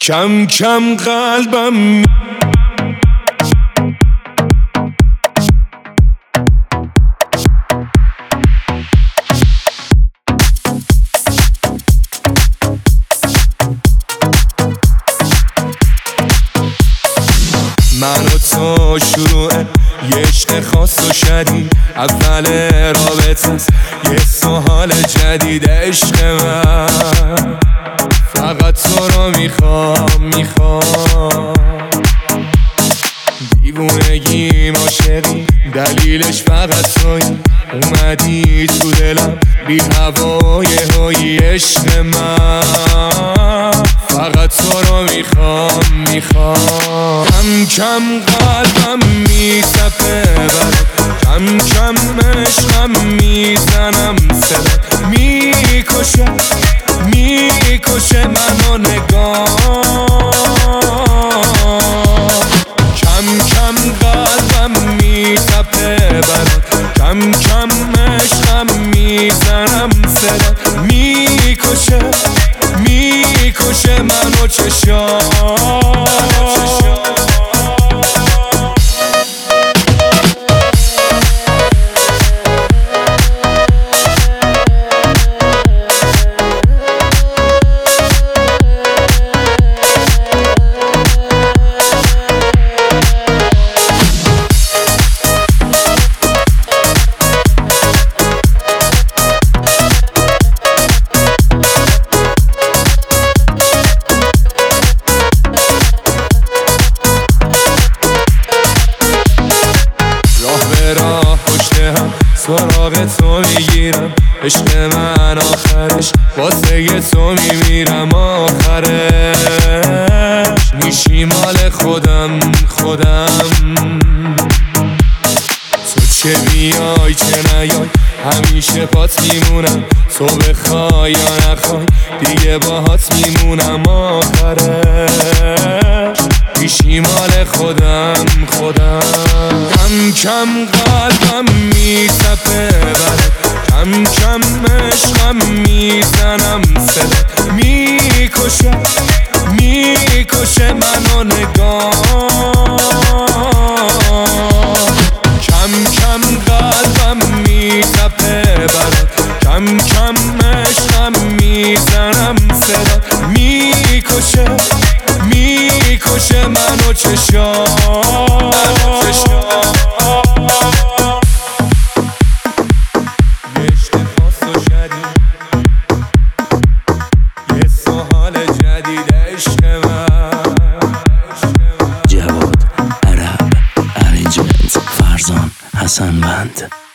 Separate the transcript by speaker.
Speaker 1: کم کم قلبم من و تو شروع یه عشق خاص و شدید، اول رابطه است یه سوال جدید. عشق من فقط تو رو میخوام دیوونگیم عاشقی دلیلش فقط تویی، اومدی تو دلم بی هوای هایی. عشق من فقط تو رو میخوام کم کم قلبم میتپه برات، کم کم عشقم میزنم صدا، میکشه منو نگاه. کم کم قلبم میتپه برات، کم کم عشقم میزنم صدا، میکشه منو چشام. راه پشت هم سراغ تو میگیرم، عشق من آخرش واسه تو میمیرم. آخرش میشی مال خودم تو چه بیای چه نیای همیشه پات میمونم، تو بخوای یا نخوای دیگه باهات میمونم. آخرش میشی مال خودم کم کم قلبم میتپه برات، کم کم عشقم میزنم صدا، میکشه منو نگاه. کم کم قلبم میتپه برات، کم کم عشقم میزنم صدا، میکشه منو چشام. یه عشق خاص و شدید، یه سوال جدید. عشق من
Speaker 2: جواد عرب ارنجمنت فرزان حسن بند.